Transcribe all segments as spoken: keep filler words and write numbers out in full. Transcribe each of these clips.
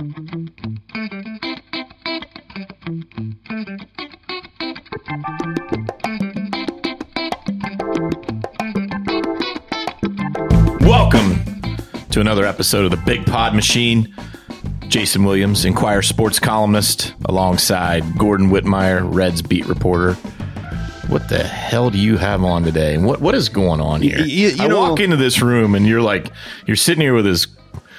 Welcome to another episode of the Big Pod Machine. Jason Williams, Inquirer sports columnist, alongside Gordon Whitmire, Reds beat reporter. What the hell do you have on today? What what is going on here? You, you I know, walk into this room and you're like, you're sitting here with this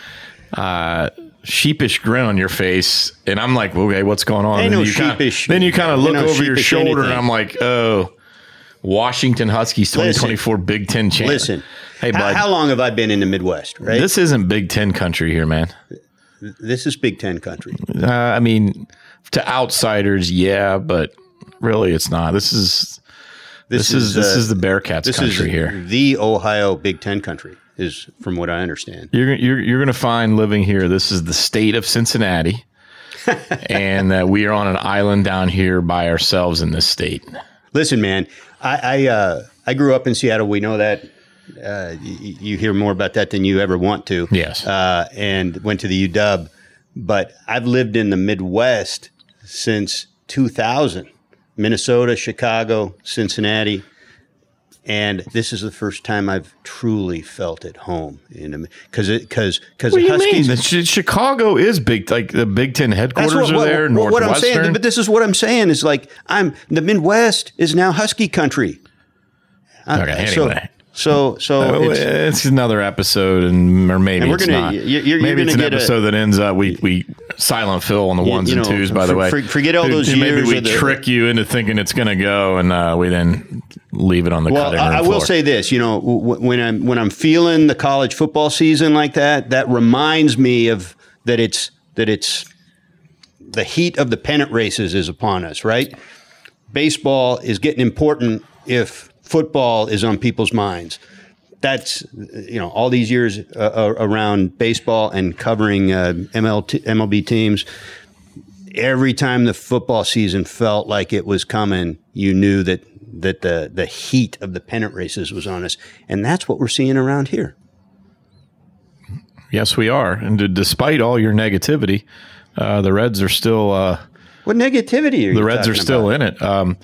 uh, sheepish grin on your face, and I'm like, okay, what's going on? Ain't And no you sheepish. Kinda, then you kind of look Ain't no over your sheepish shoulder, anything. and I'm like, oh, Washington Huskies twenty twenty-four Listen, Big Ten champ. Listen, hey, how, bud, how long have I been in the Midwest, right? this isn't Big Ten country here, man. This is Big Ten country. Uh, I mean, to outsiders, yeah, but really, it's not. This is this, this is, is this uh, is the Bearcats this country is here. The Ohio Big Ten country is, from what I understand. You're you're you're going to find living here. This is the state of Cincinnati, and uh, we are on an island down here by ourselves in this state. Listen, man, I I, uh, I grew up in Seattle. We know that. Uh, you, you hear more about that than you ever want to. Yes. Uh, and went to the U W. But I've lived in the Midwest since two thousand. Minnesota, Chicago, Cincinnati. And this is the first time I've truly felt at home. Because because because What do you Huskies. mean? Ch- Chicago is big. Like the Big Ten headquarters That's what, are what, there. what, what I'm Northwestern. saying. But this is what I'm saying is like I'm the Midwest is now Husky country. Okay, so, anyway. So so Oh, it's, it's another episode, and or maybe And we're it's gonna- not. you're- you're maybe gonna it's an get a- episode that ends up we we silent Phil on the You- ones you and know, twos. By the for- way, for- forget all Maybe- those Maybe years we of the- trick you into thinking it's going to go, and uh, we then leave it on the well, cutting room I, I will floor. say this. You know, w- when I'm when I'm feeling the college football season like that, that reminds me of that it's that it's the heat of the pennant races is upon us. Right? Baseball is getting important if football is on people's minds. That's, you know, all these years uh, around baseball and covering uh, M L T, M L B teams. Every time the football season felt like it was coming, you knew that that the the heat of the pennant races was on us, and that's what we're seeing around here. Yes, we are, and d- despite all your negativity, uh, the Reds are still uh, What negativity are you the Reds are talking still about? in it. Um,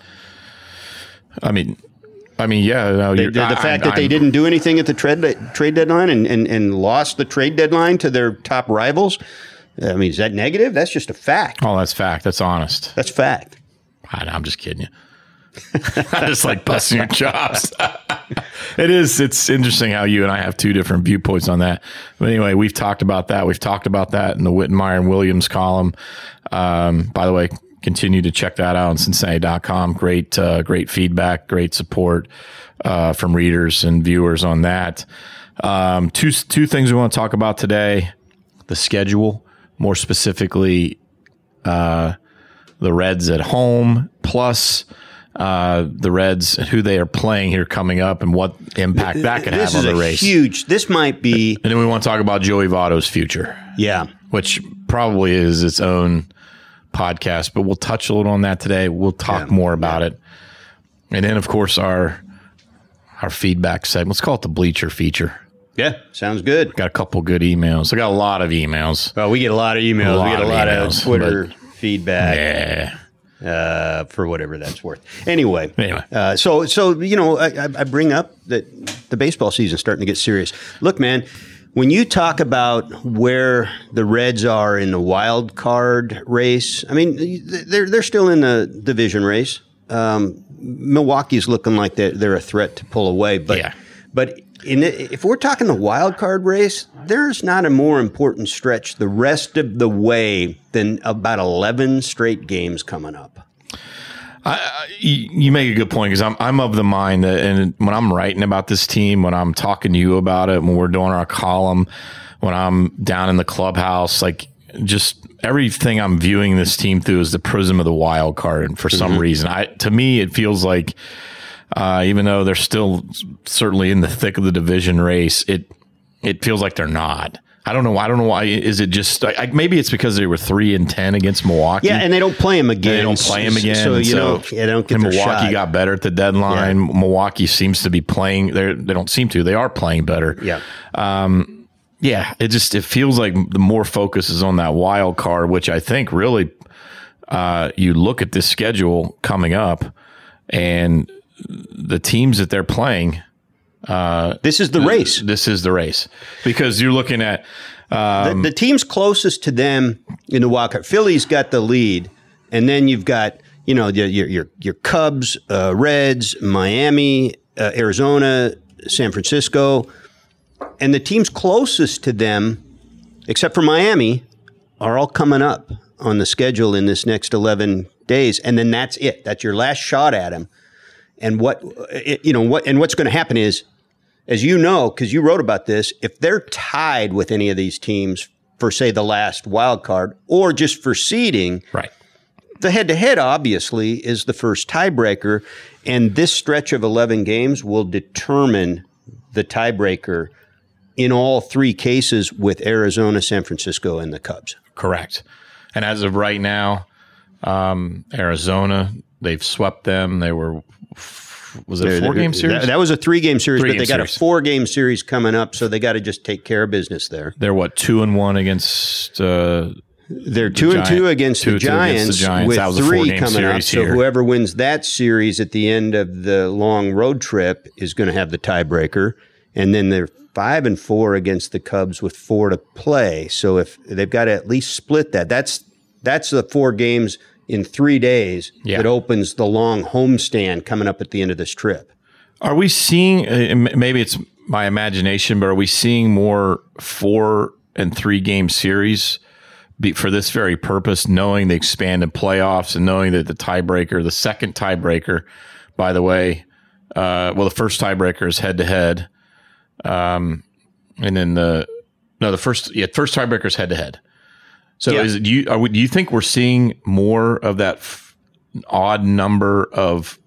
I mean. I mean, yeah. No, They, you're, the, the I, fact I, that they I'm- didn't do anything at the trade trade deadline and, and, and lost the trade deadline to their top rivals. I mean, is that negative? That's just a fact. Oh, that's fact. That's honest. That's fact. I, I'm just kidding you. I just like busting your chops. It is. It's interesting how you and I have two different viewpoints on that. But anyway, we've talked about that. We've talked about that in the Whitmire and Williams column. Um, by the way, continue to check that out on Cincinnati dot com. Great, uh, great feedback, great support uh, from readers and viewers on that. Um, two two things we want to talk about today: the schedule, more specifically, uh, the Reds at home, plus uh, the Reds, who they are playing here coming up, and what impact that could This have is on the a race. huge. This might be. And then we want to talk about Joey Votto's future, Yeah. which probably is its own podcast, but we'll touch a little on that today. We'll talk Yeah, more about it. And then, of course, our our feedback segment. Let's call it the Bleacher Feature. Yeah. Sounds good. Got a couple good emails. I got a lot of emails. Well, we get a lot of emails. A lot we get a of lot emails, of Twitter feedback. Yeah. Uh, for whatever that's worth. Anyway, Anyway. Uh, so so you know, I, I bring up that the baseball season's starting to get serious. Look, man, when you talk about where the Reds are in the wild card race, I mean, they're they're still in the division race. Um, Milwaukee's looking like they're, they're a threat to pull away, but Yeah. but. In the, if we're talking the wild card race, there's not a more important stretch the rest of the way than about eleven straight games coming up. I, I, you you make a good point, because I'm I'm of the mind that, and when I'm writing about this team, when I'm talking to you about it, when we're doing our column, when I'm down in the clubhouse, like just everything I'm viewing this team through is the prism of the wild card. And for some reason, I to me it feels like uh, even though they're still certainly in the thick of the division race, it it feels like they're not. I don't know. I don't know why. Is it just I, maybe it's because they were three and ten against Milwaukee? Yeah, and they don't play him again. They don't play him again. So you so, know, yeah, they don't get and their Milwaukee shot. got better at the deadline. Yeah. Milwaukee seems to be playing. They they don't seem to. They are playing better. Yeah. Yeah, it just it feels like the more focus is on that wild card, which I think really uh, you look at this schedule coming up and the teams that they're playing. Uh, this is the race. This is the race because you're looking at um, the, the teams closest to them in the wild card. Philly's got the lead, and then you've got you know your your your Cubs, uh, Reds, Miami, uh, Arizona, San Francisco. And the teams closest to them, except for Miami, are all coming up on the schedule in this next eleven days. And then that's it. That's your last shot at them. And what, you know, what, and what's going to happen is, as you know, because you wrote about this, if they're tied with any of these teams for, say, the last wild card or just for seeding, right. The head-to-head, obviously, is the first tiebreaker. And this stretch of eleven games will determine the tiebreaker in all three cases with Arizona, San Francisco, and the Cubs. Correct. And as of right now, um, Arizona, they've swept them. They were, was it a four-game series? That, that was a three-game series, three-game but they got series. a four-game series coming up, so they got to just take care of business there. They're what, two and one against uh, They're two the and Giant, two against two the and two Giants, against the Giants. with That was a three four-game coming up. series So here. whoever wins that series at the end of the long road trip is going to have the tiebreaker, and then they're five and four against the Cubs with four to play. So if they've got to at least split that, that's that's the four games in three days Yeah. that opens the long homestand coming up at the end of this trip. Are we seeing, uh, maybe it's my imagination, but are we seeing more four and three game series be, for this very purpose, knowing the expanded playoffs and knowing that the tiebreaker, the second tiebreaker, by the way, uh, well, the first tiebreaker is head to head. Um, and then the, no, the first, yeah, first tiebreaker is head to head. So Yeah. is it, do you, are we, do you think we're seeing more of that f- odd number of,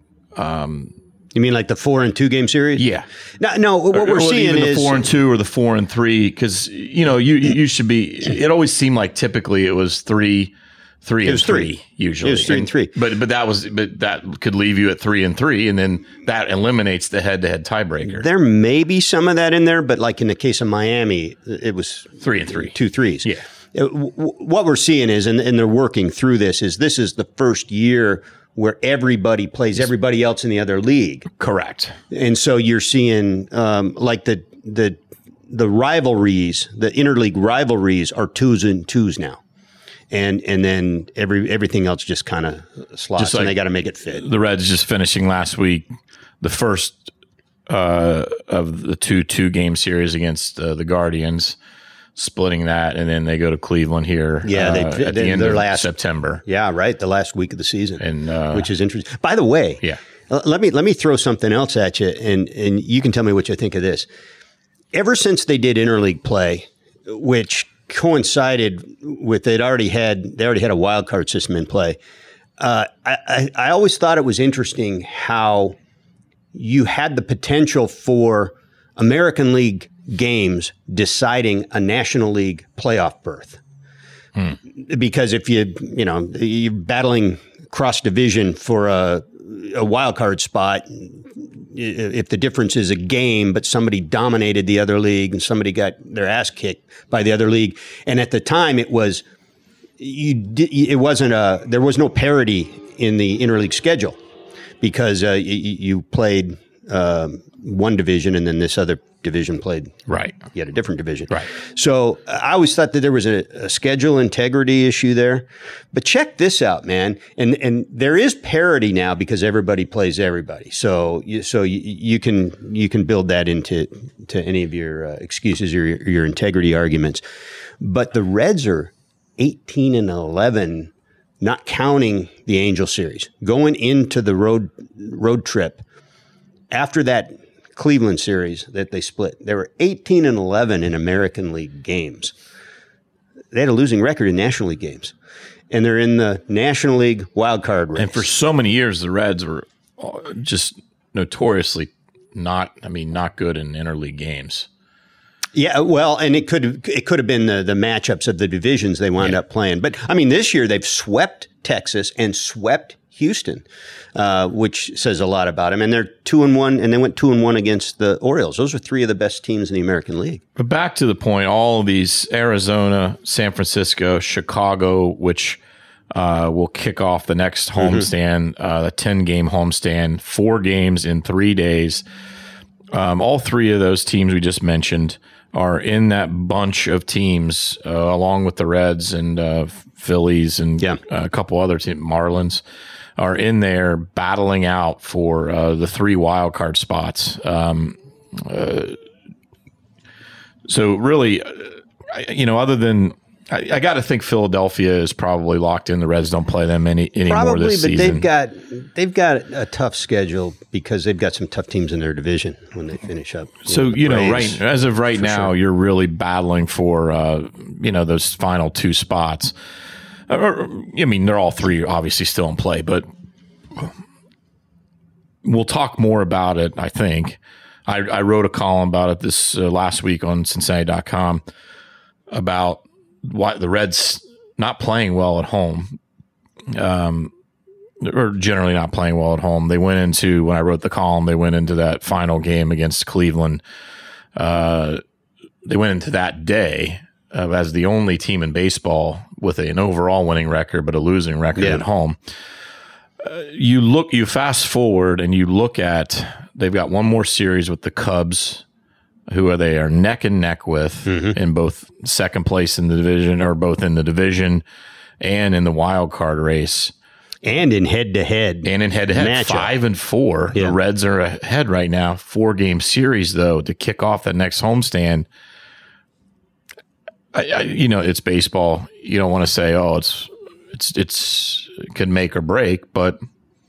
You mean like the four and two game series? yeah. No, no. What Or- we're or seeing even is the four and two or the four and three, because you know you you should be. It always seemed like typically it was three, three and was three, three. usually. It was three and three. But but that was but that could leave you at three and three, and then that eliminates the head to head tiebreaker. there may be some of that in there, but like in the case of Miami, it was Three and three. two threes. Yeah. Uh, w- w- What we're seeing is, and, and they're working through this, is this is the first year where everybody plays everybody else in the other league. Correct. And so you're seeing um, like the the the rivalries, the interleague rivalries are twos and twos now. And and then every everything else just kind of slots, Just like- and they got to make it fit. The Reds just finishing last week the first uh, of the two two game series against uh, the Guardians, splitting that, and then they go to Cleveland here. Yeah, they- uh, at they- the end their of last- September. Yeah, right. The last week of the season, And, uh, which is interesting. By the way, Yeah. l- let me let me throw something else at you, and and you can tell me what you think of this. Ever since they did interleague play, which coincided with they'd already had they already had a wild card system in play, uh, I, I I always thought it was interesting how you had the potential for American League games deciding a National League playoff berth. Because if you, you know, you're battling cross division for a, a wild card spot, if the difference is a game, but somebody dominated the other league and somebody got their ass kicked by the other league. And at the time it was, you di- it wasn't a, there was no parity in the interleague schedule because uh, you, you played um, one division and then this other division played Right. you had a different division. Right. So I always thought that there was a, a schedule integrity issue there. But check this out, man. And and there is parity now because everybody plays everybody. So you, so you, you can you can build that into to any of your uh, excuses or your, your integrity arguments. But the Reds are eighteen and eleven, not counting the Angel series, going into the road road trip after that Cleveland series that they split. They were eighteen and eleven in American League games. They had a losing record in National League games. And they're in the National League wild card race. And for so many years, the Reds were uh, just notoriously not, I mean, not good in interleague games. Yeah, well, and it could it could have been the, the matchups of the divisions they wound Yeah. up playing. But I mean, this year they've swept Texas and swept Houston, uh, which says a lot about them. And they're two and one, and they went two and one against the Orioles. Those are three of the best teams in the American League. But back to the point, all of these Arizona, San Francisco, Chicago, which uh, will kick off the next homestand, mm-hmm. uh, the ten-game homestand, four games in three days. Um, all three of those teams we just mentioned are in that bunch of teams, uh, along with the Reds and uh, Phillies and yeah. a couple other teams, Marlins, are in there battling out for uh, the three wild card spots. Um, uh, so really, uh, you know, other than I, I got to think Philadelphia is probably locked in. The Reds don't play them any anymore probably, this but season. they've got they've got a tough schedule because they've got some tough teams in their division when they finish up. You so know, you know, Braves, right as of right now, sure. you're really battling for uh, you know those final two spots. Or, I mean, they're all three obviously still in play, but we'll talk more about it. I think I, I wrote a column about it this uh, last week on Cincinnati dot com about why the Reds not playing well at home, um, or generally not playing well at home. They went into, when I wrote the column, they went into that final game against Cleveland. Uh, they went into that day uh, as the only team in baseball with an overall winning record, but a losing record yeah. at home. Uh, you look, you fast forward and you look at, they've got one more series with the Cubs, who are they are neck and neck with mm-hmm. in both second place in the division, or both in the division and in the wild card race. And in head-to-head. And in head-to-head. matchup. Five and four. Yeah. The Reds are ahead right now. Four-game series, though, to kick off that next homestand. I, I, you know, it's baseball. You don't want to say, oh, it's it's it's it could make or break, but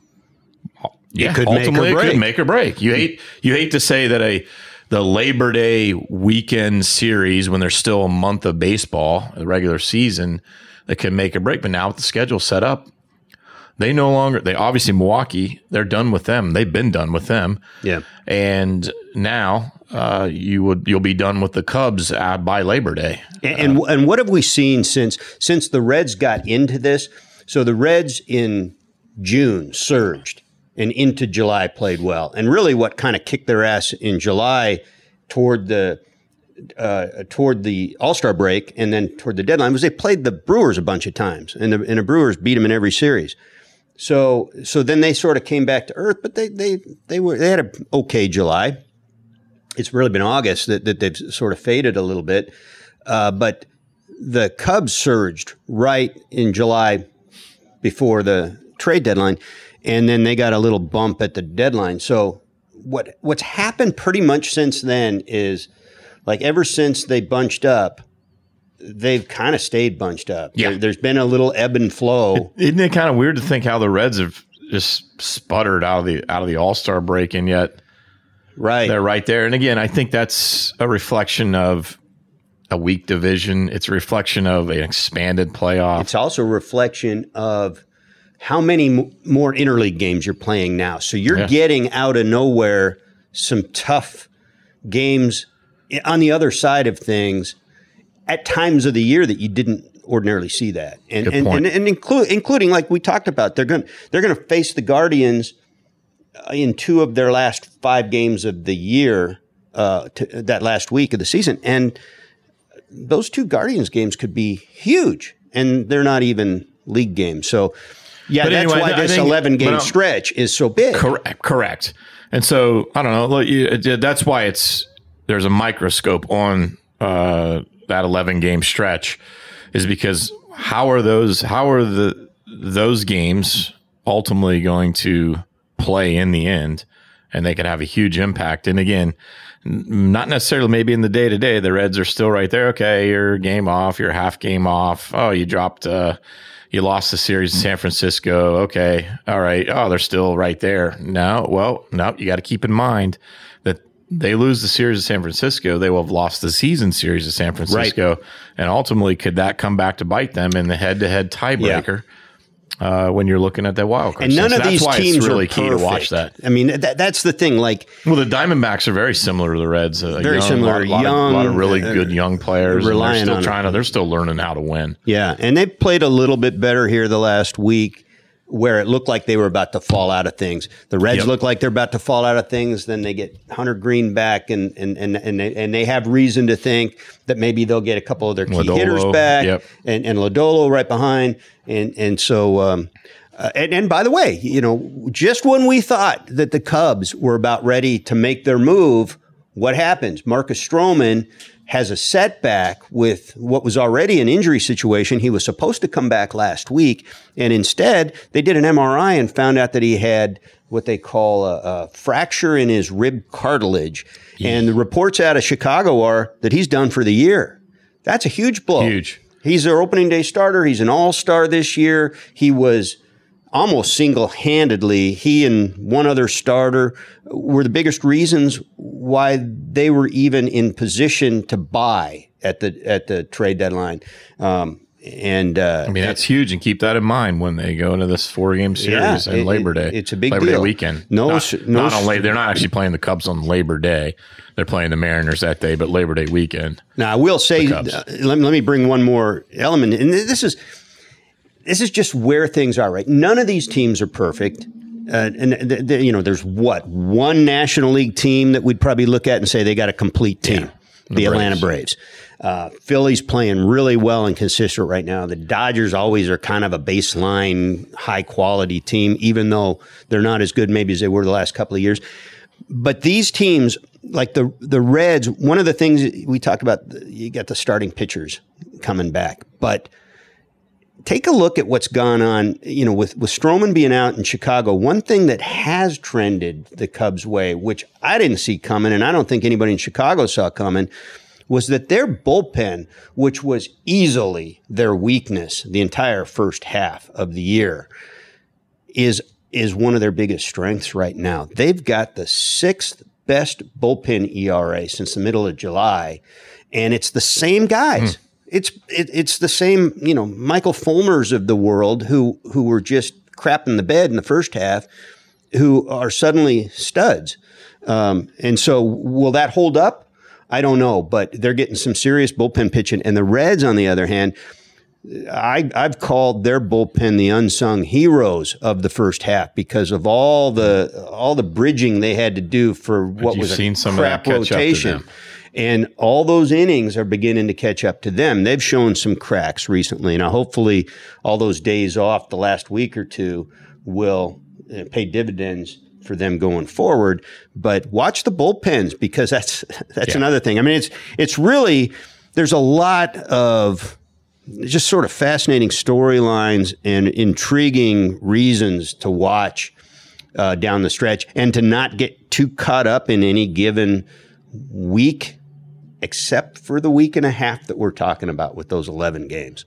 yeah, it could ultimately make or break. it could make or break. You hate you hate to say that a the Labor Day weekend series, when there's still a month of baseball, the regular season, that can make or break. But now with the schedule set up, they no longer, they obviously Milwaukee, they're done with them. They've been done with them. Yeah. And now uh, you would, you'll be done with the Cubs uh, by Labor Day. And, and and what have we seen since since the Reds got into this? So the Reds in June surged and into July played well. And really what kind of kicked their ass in July toward the uh, toward the All-Star break and then toward the deadline was they played the Brewers a bunch of times. And the, and the Brewers beat them in every series. So so then they sort of came back to earth, but they they they were they had an okay July. It's really been August that, that they've sort of faded a little bit. Uh, but the Cubs surged right in July before the trade deadline, and then they got a little bump at the deadline. So what what's happened pretty much since then is, like, ever since they bunched up, they've kind of stayed bunched up. Yeah. There, there's been a little ebb and flow. Isn't it kind of weird to think how the Reds have just sputtered out of the out of the All-Star break, and yet Right. they're right there. And again, I think that's a reflection of a weak division. It's a reflection of an expanded playoff. It's also a reflection of how many m- more interleague games you're playing now. So you're Yeah. getting out of nowhere some tough games on the other side of things at times of the year that you didn't ordinarily see that. And Good and, point. and, and include, including, like we talked about, they're going they're going to face the Guardians in two of their last five games of the year, uh, to, that last week of the season. And those two Guardians games could be huge, and they're not even league games. So, yeah, But that's anyway, why I this think- eleven-game but, um, stretch is so big. Correct. Correct. And so I don't know. look, you- it- That's why it's there's a microscope on uh, that eleven game stretch, is because how are those how are the those games ultimately going to play in the end, and they could have a huge impact. And again, n- not necessarily maybe in the day to day. The Reds are still right there. Okay, you're game off. You're half game off. Oh, you dropped. Uh, You lost the series in San Francisco. Okay. All right. Oh, they're still right there. No. Well, no, you got to keep in mind that they lose the series of San Francisco, they will have lost the season series of San Francisco. Right. And ultimately, could that come back to bite them in the head-to-head tiebreaker yeah. uh, when you're looking at that wild card? And none so of that's these why teams it's really are key to watch that. I mean, that, that's the thing. Like, well, the Diamondbacks are very similar to the Reds. Uh, very young, similar. A lot, young, a lot of really uh, good young players. And they're still on trying to. it. They're still learning how to win. Yeah, and they've played a little bit better here the last week. where it looked like they were about to fall out of things. The Reds Yep. look like they're about to fall out of things. Then they get Hunter Green back, and and and and they, and they have reason to think that maybe they'll get a couple of their key Lodolo, hitters back, yep. and and Lodolo right behind, and and so. Um, uh, and, and by the way, you know, just when we thought that the Cubs were about ready to make their move, what happens? Marcus Stroman has a setback with what was already an injury situation. He was supposed to come back last week, and instead they did an M R I and found out that he had what they call a, a fracture in his rib cartilage. Yeah. And the reports out of Chicago are that he's done for the year. That's a huge blow. Huge. He's their opening day starter. He's an all-star this year. He was almost single-handedly, he and one other starter were the biggest reasons why they were even in position to buy at the at the trade deadline. Um, and uh, I mean, that's huge, and keep that in mind when they go into this four-game series yeah, and it, Labor Day. It's a big Labor deal. Day weekend. No, not, no, not on Labor. They're not actually playing the Cubs on Labor Day. They're playing the Mariners that day, but Labor Day weekend. Now, I will say, uh, let, let me bring one more element, and this is. This is just where things are, right? None of these teams are perfect. Uh, and, th- th- you know, there's what? One National League team that we'd probably look at and say they got a complete team, yeah, the, the Atlanta Braves. Uh, Philly's playing really well and consistent right now. The Dodgers always are kind of a baseline, high-quality team, even though they're not as good maybe as they were the last couple of years. But these teams, like the the Reds, one of the things we talked about, you got the starting pitchers coming back, but take a look at what's gone on, you know, with, with Stroman being out in Chicago. One thing that has trended the Cubs' way, which I didn't see coming, and I don't think anybody in Chicago saw coming, was that their bullpen, which was easily their weakness the entire first half of the year, is is one of their biggest strengths right now. They've got the sixth best bullpen E R A since the middle of July, and it's the same guys. Hmm. It's it, it's the same, you know, Michael Fulmers of the world who who were just crapping the bed in the first half, who are suddenly studs. Um, and so will that hold up? I don't know, but they're getting some serious bullpen pitching. And the Reds, on the other hand, I, I've called their bullpen the unsung heroes of the first half because of all the all the bridging they had to do for what was seen a some crap of that catch rotation. Up to them. And all those innings are beginning to catch up to them. They've shown some cracks recently. Now, hopefully, all those days off the last week or two will pay dividends for them going forward. But watch the bullpens because that's that's yeah. another thing. I mean, it's it's really there's a lot of just sort of fascinating storylines and intriguing reasons to watch uh, down the stretch, and to not get too caught up in any given week, except for the week and a half that we're talking about with those eleven games.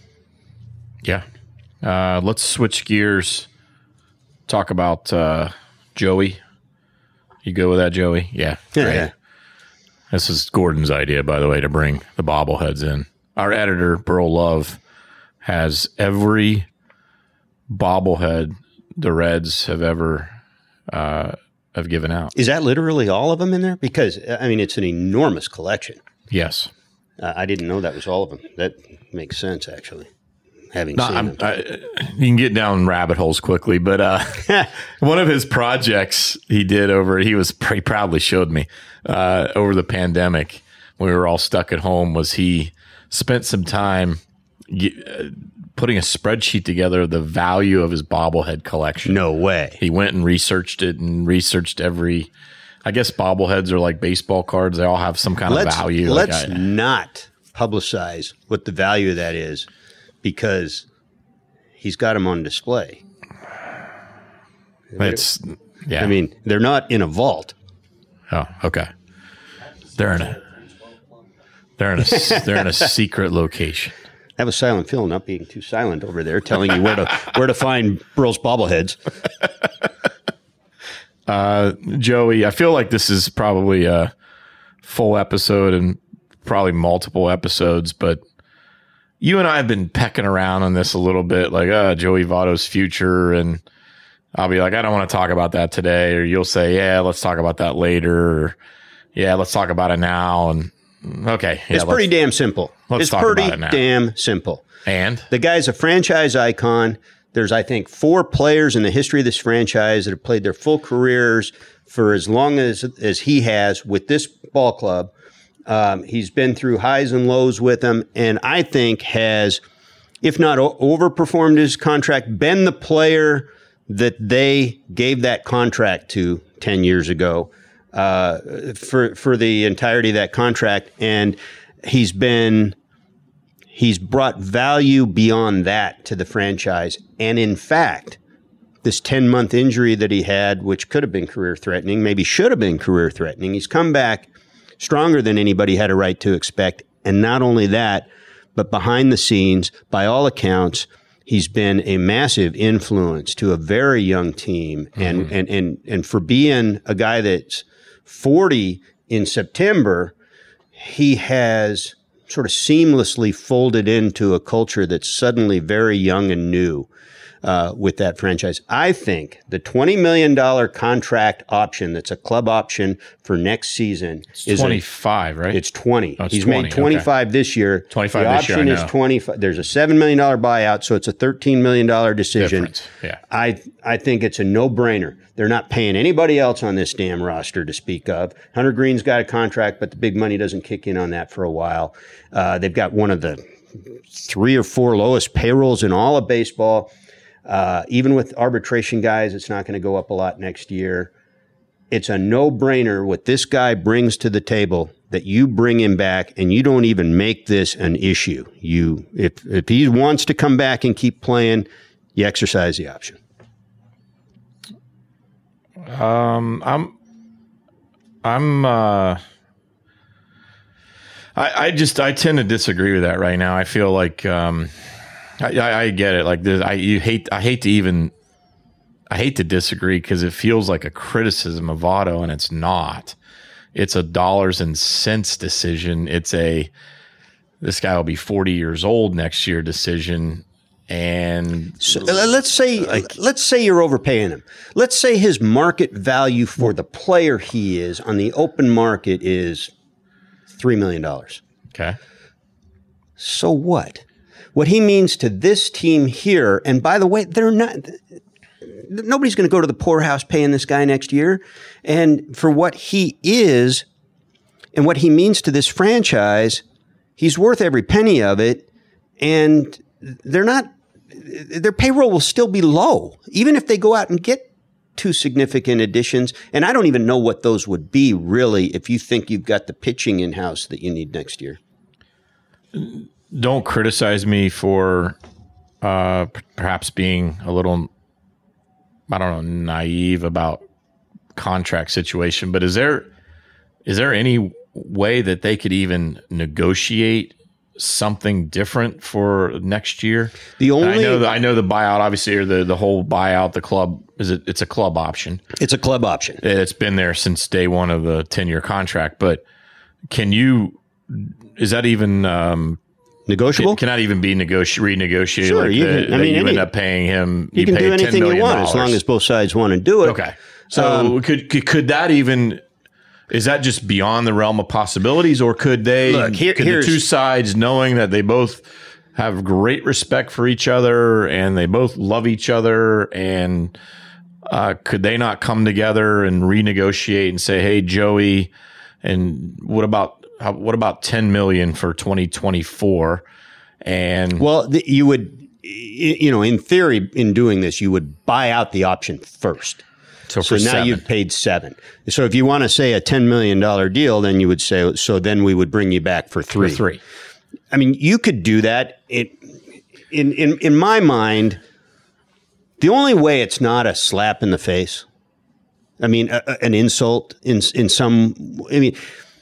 Yeah. Uh, let's switch gears. Talk about uh, Joey. You go with that, Joey? Yeah. Yeah, yeah. This is Gordon's idea, by the way, to bring the bobbleheads in. Our editor, Burl Love, has every bobblehead the Reds have ever uh, have given out. Is that literally all of them in there? Because, I mean, it's an enormous collection. Yes. Uh, I didn't know that was all of them. That makes sense, actually, having no, seen I'm, them. I, you can get down rabbit holes quickly, but uh, one of his projects he did over, he was he proudly showed me, uh, over the pandemic when we were all stuck at home, was he spent some time uh, putting a spreadsheet together of the value of his bobblehead collection. No way. He went and researched it and researched every, I guess bobbleheads are like baseball cards. They all have some kind let's, of value. Let's like I, not publicize what the value of that is, because he's got them on display. It's, yeah. I mean, they're not in a vault. Oh, okay. They're in a, they're in a, they're in a secret location. Have a silent Phil not being too silent over there, telling you where to where to find Burl's bobbleheads. Uh, Joey, I feel like this is probably a full episode and probably multiple episodes, but you and I have been pecking around on this a little bit, like uh, Joey Votto's future, and I'll be like, I don't want to talk about that today, or you'll say, yeah, let's talk about that later, or yeah, let's talk about it now, and okay. Yeah, it's pretty damn simple. Let's it's talk pretty about it now. damn simple. And the guy's a franchise icon. There's, I think, four players in the history of this franchise that have played their full careers for as long as as he has with this ball club. Um, he's been through highs and lows with them, and I think has, if not o- overperformed his contract, been the player that they gave that contract to ten years ago uh, for for the entirety of that contract, and he's been he's brought value beyond that to the franchise. And in fact, this ten-month injury that he had, which could have been career-threatening, maybe should have been career-threatening, he's come back stronger than anybody had a right to expect. And not only that, but behind the scenes, by all accounts, he's been a massive influence to a very young team. Mm-hmm. And, and, and, and for being a guy that's forty in September, he has sort of seamlessly folded into a culture that's suddenly very young and new. Uh, with that franchise. I think the twenty million dollars contract option that's a club option for next season it's is twenty-five, a, right? It's twenty. Oh, it's He's twenty. made twenty-five Okay. this year. twenty-five the this year, option I is know. twenty-five. There's a seven million dollars buyout, so it's a thirteen million dollars decision. Difference. Yeah. I I think it's a no-brainer. They're not paying anybody else on this damn roster to speak of. Hunter Green's got a contract, but the big money doesn't kick in on that for a while. Uh, they've got one of the three or four lowest payrolls in all of baseball. Uh, even with arbitration guys, it's not going to go up a lot next year. It's a no-brainer what this guy brings to the table that you bring him back and you don't even make this an issue. You, if, if he wants to come back and keep playing, you exercise the option. Um, I'm, I'm, uh, I, I just, I tend to disagree with that right now. I feel like, um, I, I, I get it. Like this, I, you hate, I hate to even, I hate to disagree because it feels like a criticism of Otto, and it's not. It's a dollars and cents decision. It's a, this guy will be forty years old next year decision. And so, let's say, like, let's say you're overpaying him. Let's say his market value for the player he is on the open market is three million dollars. Okay. So what? What he means to this team here, and by the way, they're not, nobody's going to go to the poorhouse paying this guy next year. And for what he is and what he means to this franchise, he's worth every penny of it. And they're not, their payroll will still be low, even if they go out and get two significant additions. And I don't even know what those would be, really, if you think you've got the pitching in-house that you need next year. Don't criticize me for uh, perhaps being a little, I don't know, naive about contract situation. But is there is there any way that they could even negotiate something different for next year? The only I know the, I know the buyout, obviously, or the the whole buyout, the club is it, it's a club option. It's a club option. It's been there since day one of the ten year contract. But can you? Is that even? Um, Negotiable? It cannot even be negoti- renegotiated. Sure, like you the, can- I that mean, you any- end up paying him. You, You, can pay do anything ten million you want dollars. as long as both sides want to do it. Okay. So Um, could, could could that even? Is that just beyond the realm of possibilities, or could they? Look, here- could the here's- two sides, knowing that they both have great respect for each other and they both love each other, and uh, could they not come together and renegotiate and say, "Hey, Joey, and what about how, what about ten million for twenty twenty-four?" And Well, th- you would, y- you know, in theory, in doing this, you would buy out the option first. so So for now seven. you've paid seven. So if you want to say a ten million dollars deal, then you would say, so then we would bring you back for for three. three. I mean, you could do that. It, in, in, in my mind, the only way it's not a slap in the face, I mean, a, a- an insult in, in some, I mean,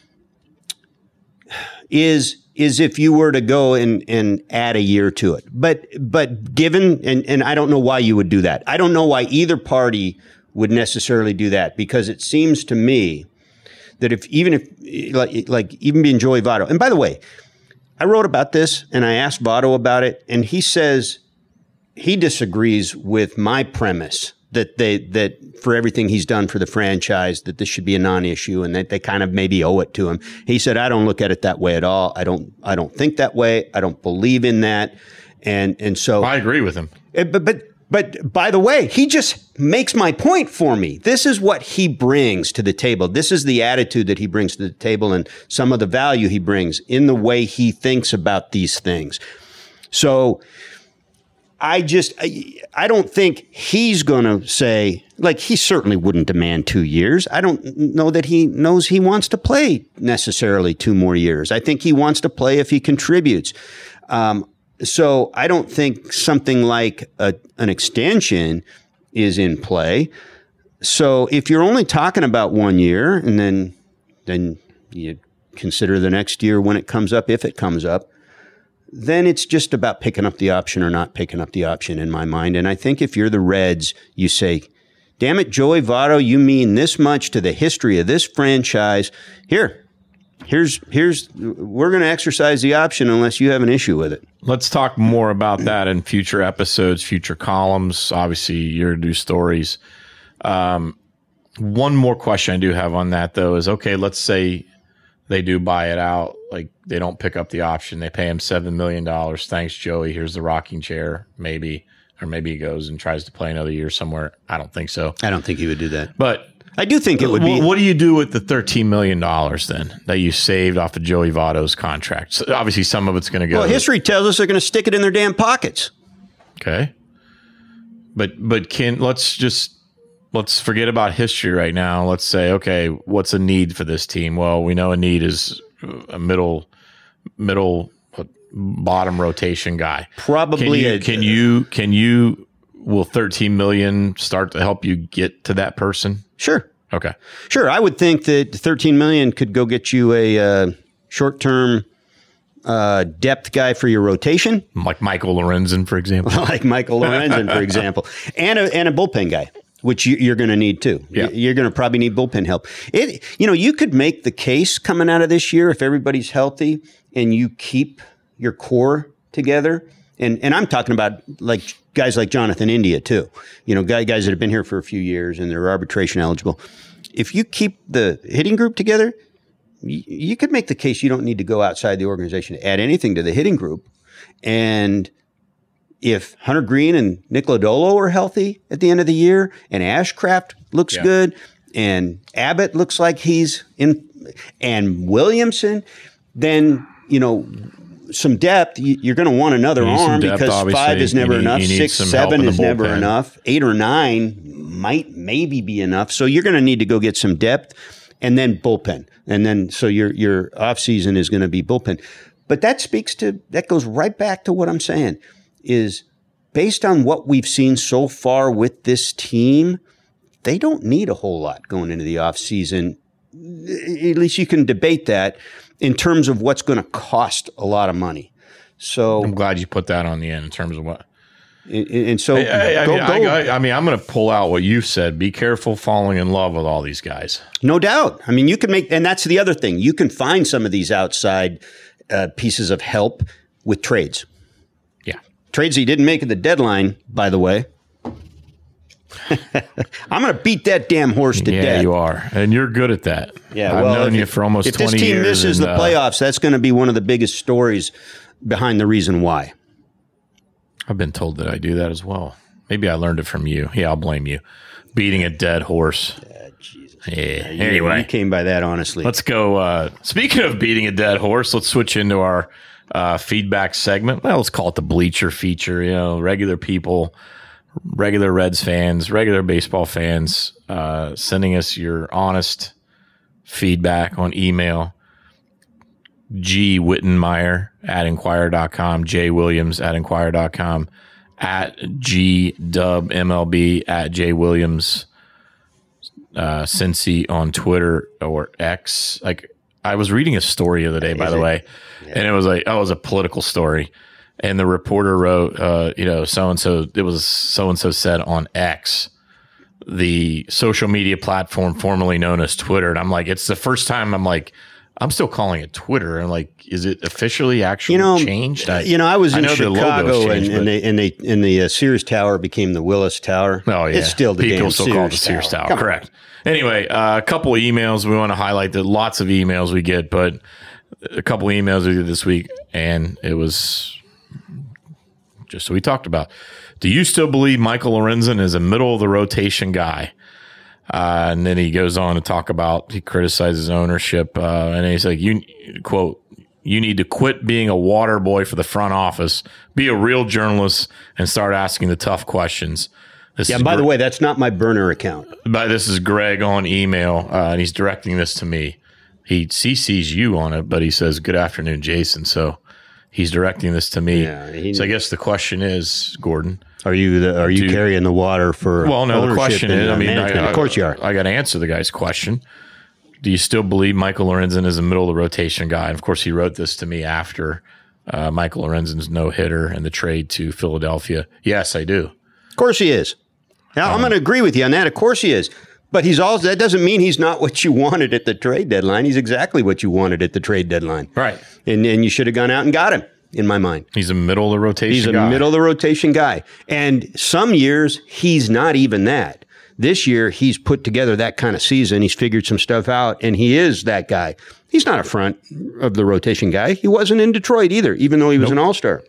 is is if you were to go and, and add a year to it. But but given, and, and I don't know why you would do that. I don't know why either party would necessarily do that, because it seems to me that if even if like like even being Joey Votto, and by the way, I wrote about this and I asked Votto about it, and he says he disagrees with my premise that they that for everything he's done for the franchise, that this should be a non-issue and that they kind of maybe owe it to him. He said, I don't look at it that way at all. I don't I don't think that way. I don't believe in that. And and so I agree with him. Eh, But but But by the way, he just makes my point for me. This is what he brings to the table. This is the attitude that he brings to the table and some of the value he brings in the way he thinks about these things. So I just, I, I don't think he's going to say, like, he certainly wouldn't demand two years. I don't know that he knows he wants to play necessarily two more years. I think he wants to play if he contributes. Um, So I don't think something like a, an extension is in play. So if you're only talking about one year and then then you consider the next year when it comes up, if it comes up, then it's just about picking up the option or not picking up the option in my mind. And I think if you're the Reds, you say, damn it, Joey Votto, you mean this much to the history of this franchise. Here. Here's here's we're going to exercise the option unless you have an issue with it. Let's talk more about that in future episodes, future columns. Obviously, you're to do stories. Um, one more question I do have on that, though, is okay. Let's say they do buy it out, like they don't pick up the option. They pay him seven million dollars. Thanks, Joey. Here's the rocking chair, maybe, or maybe he goes and tries to play another year somewhere. I don't think so. I don't think he would do that, but. I do think it would be. What do you do with the thirteen million dollars then that you saved off of Joey Votto's contract? So obviously, some of it's going to go. Well, history tells us they're going to stick it in their damn pockets. Okay. But but can let's just let's forget about history right now. Let's say, okay, what's a need for this team? Well, we know a need is a middle middle bottom rotation guy. Probably. Can you a, can you can you will thirteen million start to help you get to that person? Sure. Okay. Sure. I would think that thirteen million could go get you a uh, short-term uh, depth guy for your rotation. Like Michael Lorenzen, for example. like Michael Lorenzen, for example. And a, and a bullpen guy, which you, you're going to need too. Yeah. You're going to probably need bullpen help. It, you know, you could make the case coming out of this year if everybody's healthy and you keep your core together. And and I'm talking about like guys like Jonathan India too. You know, guys guys that have been here for a few years and they're arbitration eligible. If you keep the hitting group together, you, you could make the case you don't need to go outside the organization to add anything to the hitting group. And if Hunter Green and Nick Lodolo are healthy at the end of the year, and Ashcraft looks yeah. good, and Abbott looks like he's in, and Williamson, then you know. Some depth, you're going to want another arm depth, because obviously. five is never need, enough, six, seven is never enough, eight or nine might maybe be enough. So you're going to need to go get some depth, and then bullpen, and then so your your off season is going to be bullpen. But that speaks to that goes right back to what I'm saying is based on what we've seen so far with this team, they don't need a whole lot going into the off season. At least you can debate that. In terms of what's going to cost a lot of money. So I'm glad you put that on the end in terms of what. And, and so, I, I, go, mean, go. I, I mean, I'm going to pull out what you said. Be careful falling in love with all these guys. No doubt. I mean, you can make, and that's the other thing. You can find some of these outside uh, pieces of help with trades. Yeah. Trades he didn't make at the deadline, by the way. I'm going to beat that damn horse to yeah, death. Yeah, you are. And you're good at that. Yeah, I've well, known if, you for almost twenty years. If this team years misses and, the uh, playoffs, that's going to be one of the biggest stories behind the reason why. I've been told that I do that as well. Maybe I learned it from you. Yeah, I'll blame you. Beating a dead horse. Uh, Jesus. Yeah. You, anyway. You came by that, honestly. Let's go. Uh, speaking of beating a dead horse, let's switch into our uh, feedback segment. Well, let's call it the Bleacher Feature. You know, regular people, regular Reds fans, regular baseball fans, uh, sending us your honest feedback on email. G Wittenmeyer at inquire dot com, J Williams at inquire dot com, at G Dub M L B at J Williams, uh, Cincy on Twitter or X. Like, I was reading a story the other day, by the way, yeah. and it was like, oh, it was a political story. And the reporter wrote, uh, you know, so-and-so, it was so-and-so said on X, the social media platform formerly known as Twitter. And I'm like, it's the first time I'm like, I'm still calling it Twitter. And like, is it officially actually you know, changed? I, you know, I was I in know Chicago changed, and, and they and they and the uh, Sears Tower became the Willis Tower. Oh yeah, it's still the people damn still Sears call it the Sears Tower. Tower. Correct. Anyway, uh, a couple of emails we want to highlight. That lots of emails we get, but a couple of emails we did this week, and it was just so we talked about. Do you still believe Michael Lorenzen is a middle of the rotation guy? Uh, and then he goes on to talk about, he criticizes ownership, uh, and he's like, you quote, you need to quit being a water boy for the front office, be a real journalist, and start asking the tough questions. This yeah, is by Gre- the way, that's not my burner account. But this is Greg on email, uh, and he's directing this to me. He C Cs you on it, but he says, good afternoon, Jason. So he's directing this to me. Yeah, he, so I guess the question is, Gordon, are you the, are you do, carrying the water for well, no, the question is, uh, I mean, I, of course you are. I, I got to answer the guy's question. Do you still believe Michael Lorenzen is a middle of the rotation guy? And of course, he wrote this to me after uh, Michael Lorenzen's no hitter and the trade to Philadelphia. Yes, I do. Of course he is. Now, um, I'm going to agree with you on that. Of course he is. But he's also, that doesn't mean he's not what you wanted at the trade deadline. He's exactly what you wanted at the trade deadline. Right. And, and you should have gone out and got him, in my mind. He's a middle of the rotation He's a guy. middle of the rotation guy. And some years, he's not even that. This year, he's put together that kind of season. He's figured some stuff out, and he is that guy. He's not a front of the rotation guy. He wasn't in Detroit either, even though he was nope. an all-star.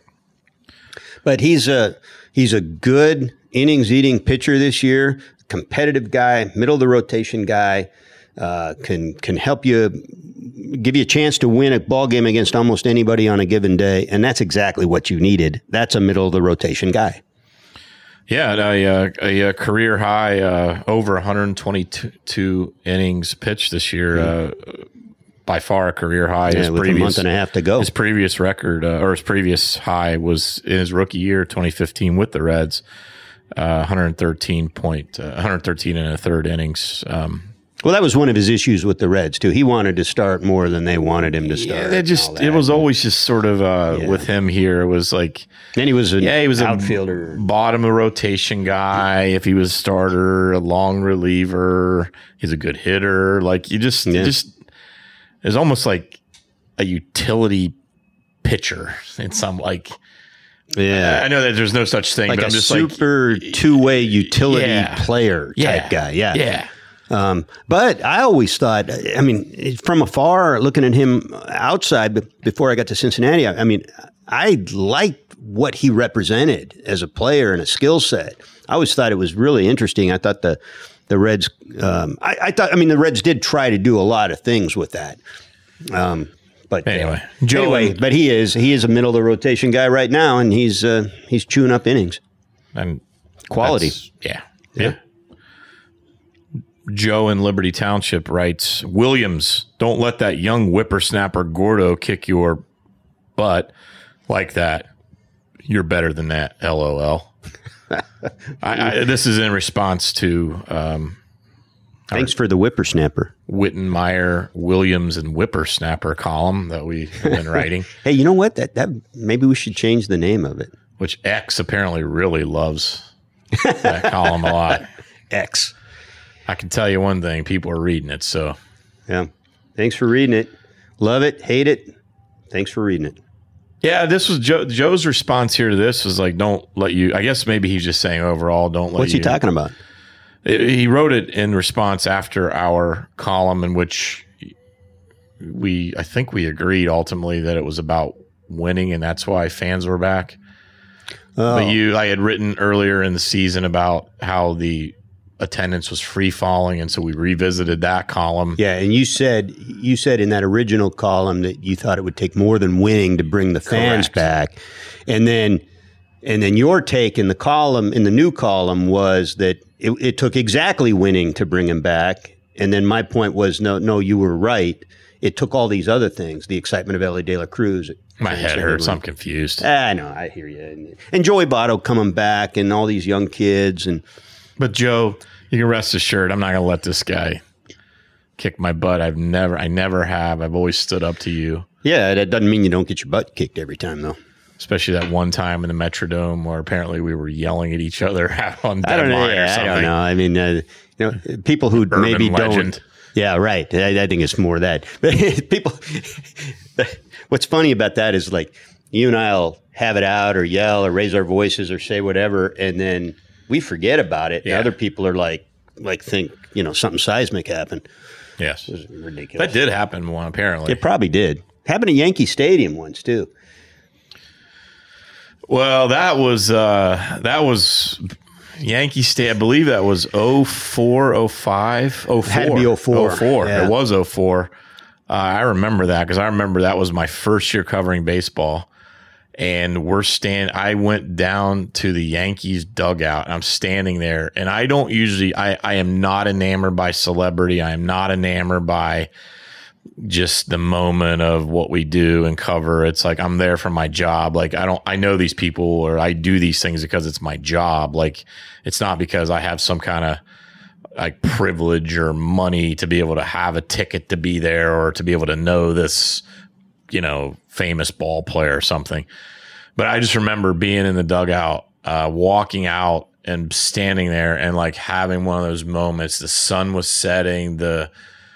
But he's a, he's a good innings-eating pitcher this year, competitive guy, middle of the rotation guy, uh, can can help you, give you a chance to win a ball game against almost anybody on a given day, and that's exactly what you needed. That's a middle of the rotation guy. Yeah, a, a, a career high uh, over one hundred twenty-two innings pitched this year. Mm. Uh, by far a career high. Yeah, his with previous, a month and a half to go. His previous record uh, or his previous high was in his rookie year, twenty fifteen, with the Reds. Uh, one hundred thirteen point, uh, one hundred thirteen and a third innings. Um, well, that was one of his issues with the Reds too. He wanted to start more than they wanted him to start. Yeah, it just it was always just sort of uh, yeah. with him here. It was like, then he was an yeah, he was outfielder, a bottom of rotation guy. If he was a starter, a long reliever, he's a good hitter. Like you just, yeah. just it's almost like a utility pitcher in some like. Yeah, I know that there's no such thing, like but a I'm just super like two-way utility yeah, player type yeah, guy. Yeah, yeah. Um, but I always thought, I mean, from afar, looking at him outside, but before I got to Cincinnati, I, I mean, I liked what he represented as a player and a skill set. I always thought it was really interesting. I thought the the Reds, um, I, I thought, I mean, the Reds did try to do a lot of things with that. Um, But anyway, uh, Joe anyway, and, but he is he is a middle of the rotation guy right now, and he's uh, he's chewing up innings and quality. Yeah, yeah, yeah. Joe in Liberty Township writes, Williams, don't let that young whippersnapper Gordo kick your butt like that. You're better than that. L O L. I, I, this is in response to. Um, Thanks for the whippersnapper. Wittenmeyer, Williams, and Whippersnapper column that we have been writing. Hey, you know what? That that maybe we should change the name of it. Which X apparently really loves that column a lot. X. I can tell you one thing: people are reading it. So, yeah. Thanks for reading it. Love it, hate it. Thanks for reading it. Yeah, this was Joe, Joe's response here to this was like, "Don't let you." I guess maybe he's just saying overall, don't let. What's you, he talking about? He wrote it in response after our column in which we, I think we agreed ultimately that it was about winning and that's why fans were back. Oh. But you, I had written earlier in the season about how the attendance was free falling. And so we revisited that column. Yeah. And you said, you said in that original column that you thought it would take more than winning to bring the fans Correct. back. And then, and then your take in the column, in the new column was that It, it took exactly winning to bring him back. And then my point was, no, no, you were right. It took all these other things, the excitement of Ellie De La Cruz. My head hurts. I'm confused. I know. I hear you. And, and Joey Votto coming back and all these young kids. And But, Joe, you can rest assured I'm not going to let this guy kick my butt. I've never, I never have. I've always stood up to you. Yeah, that doesn't mean you don't get your butt kicked every time, though. Especially that one time in the Metrodome where apparently we were yelling at each other on I don't know. deadline or Yeah, I something. don't know. I mean, uh, you know, people who Urban maybe legend. don't. Yeah, right. I, I think it's more that. But people. What's funny about that is like you and I'll have it out or yell or raise our voices or say whatever, and then we forget about it. Yeah. And other people are like, like think you know something seismic happened. Yes, It was ridiculous. that did happen one apparently. It probably did. Happened at Yankee Stadium once too. Well, that was uh, that was Yankee State. I believe that was oh four, oh five, oh four. Had to be oh four. oh four. Yeah. It was oh four. Uh, I remember that because I remember that was my first year covering baseball. And we're stand. I went down to the Yankees dugout. And I'm standing there, and I don't usually. I, I am not enamored by celebrity. I am not enamored by just the moment of what we do and cover. It's like I'm there for my job. Like I don't. I know these people, or I do these things because it's my job. Like it's not because I have some kind of like privilege or money to be able to have a ticket to be there or to be able to know this, you know, famous ball player or something. But I just remember being in the dugout, uh, walking out and standing there and like having one of those moments. The sun was setting, the,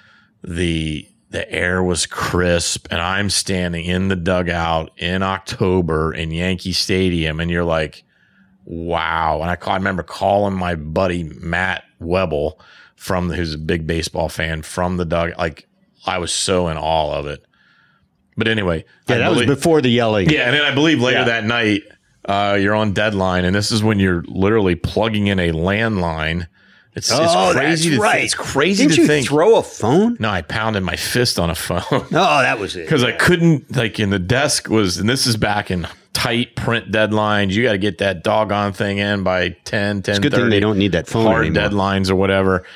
the, the air was crisp, and I'm standing in the dugout in October in Yankee Stadium. And you're like, wow. And I, call, I remember calling my buddy, Matt Webble, from who's a big baseball fan, from the dugout. Like I was so in awe of it. But anyway, yeah, I that believe, was before the yelling. Yeah, and then I believe later yeah. that night, uh, you're on deadline, and this is when you're literally plugging in a landline. It's, oh, it's crazy. That's to right. Th- it's crazy Didn't to you think. Throw a phone? No, I pounded my fist on a phone. Oh, that was it. Because I couldn't, like, in the desk was, and this is back in tight print deadlines. You got to get that doggone thing in by ten, ten, it's a good thirty. thing they don't need that phone hard anymore. deadlines or whatever.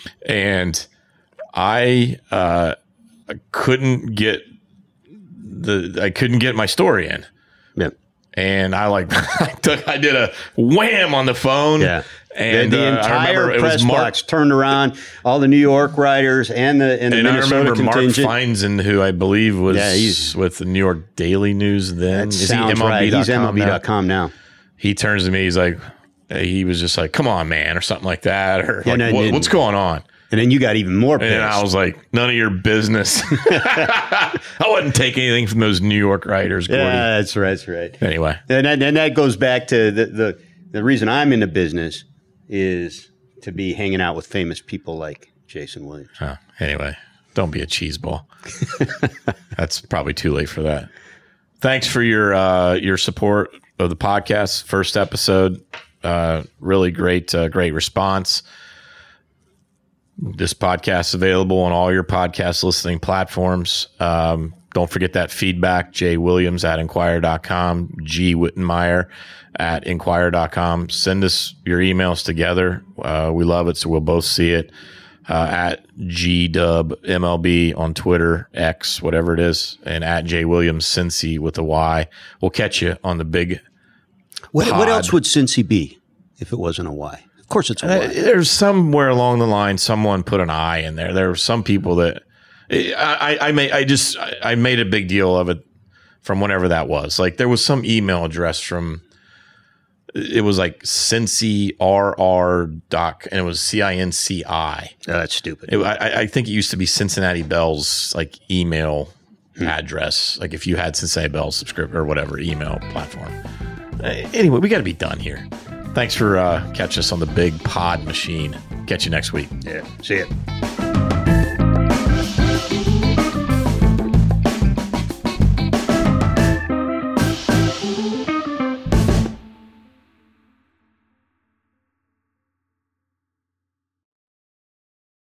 And I uh, couldn't get the, I couldn't get my story in. Yep. And I like, I took, I did a wham on the phone. Yeah. And the, the uh, entire I it press was Mark, box turned around, all the New York writers and the and the and I Minnesota remember Mark contingent. Feinzen, who I believe was Yeah, he's- with the New York Daily News then. That Is sounds he right. He's M L B now? dot com now. He turns to me, he's like, he was just like, come on, man, or something like that. Or Yeah, like, no, what, no, what's going on? And then you got even more pissed. And then I was like, none of your business. I wouldn't take anything from those New York writers, Gordy. yeah, that's right. That's right. Anyway. And that, and that goes back to the, the the reason I'm in the business is to be hanging out with famous people like Jason Williams. Oh, anyway, don't be a cheeseball. That's probably too late for that. Thanks for your uh, your support of the podcast. First episode, uh, really great, uh, great response. This podcast is available on all your podcast listening platforms. Um, don't forget that feedback, J Williams at Inquirer dot com, G Wittenmeyer at Inquirer dot com. Send us your emails together. Uh, we love it, so we'll both see it. Uh, at G Dub M L B on Twitter, X, whatever it is, and at J Williams Cincy with a Y. We'll catch you on the big What, pod. what else would Cincy be if it wasn't a Y? Of course it's a Y. Uh, there's somewhere along the line someone put an I in there. There were some people that I, I, I made. I just I made a big deal of it from whenever that was. Like there was some email address from. It was like Cincy R R doc, and it was C I N C I. Oh, that's stupid. It, I, I think it used to be Cincinnati Bell's like email hmm. address. Like if you had Cincinnati Bell subscription or whatever email platform. Uh, anyway, we got to be done here. Thanks for uh, catching us on the big pod machine. Catch you next week. Yeah. See ya.